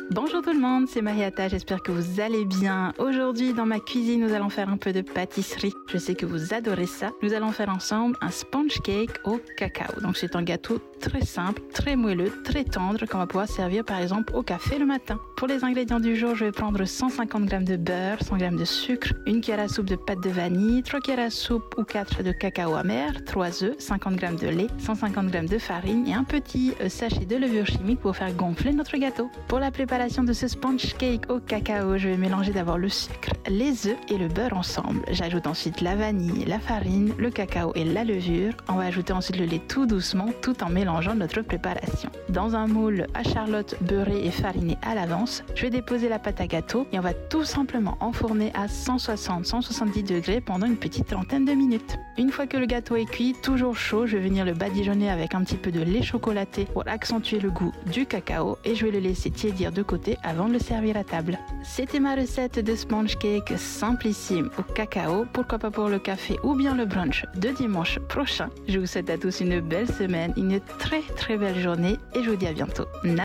Bonjour tout le monde, c'est Mariata, j'espère que vous allez bien. Aujourd'hui, dans ma cuisine, nous allons faire un peu de pâtisserie. Je sais que vous adorez ça. Nous allons faire ensemble un sponge cake au cacao. Donc c'est un gâteau très simple, très moelleux, très tendre qu'on va pouvoir servir par exemple au café le matin. Pour les ingrédients du jour, je vais prendre 150 g de beurre, 100 g de sucre, une cuillère à soupe de pâte de vanille, 3 cuillères à soupe ou 4 de cacao amer, 3 œufs, 50 g de lait, 150 g de farine et un petit sachet de levure chimique pour faire gonfler notre gâteau. Pour la préparation de ce sponge cake au cacao, je vais mélanger d'abord le sucre, les œufs et le beurre ensemble. J'ajoute ensuite la vanille, la farine, le cacao et la levure. On va ajouter ensuite le lait tout doucement tout en mélangeant notre préparation. Dans un moule à charlotte beurré et fariné à l'avance, je vais déposer la pâte à gâteau et on va tout simplement enfourner à 160-170 degrés pendant une petite trentaine de minutes. Une fois que le gâteau est cuit, toujours chaud, je vais venir le badigeonner avec un petit peu de lait chocolaté pour accentuer le goût du cacao et je vais le laisser tiédir de côté avant de le servir à table. C'était ma recette de sponge cake simplissime au cacao, pourquoi pas pour le café ou bien le brunch de dimanche prochain. Je vous souhaite à tous une belle semaine, une très très belle journée et je vous dis à bientôt.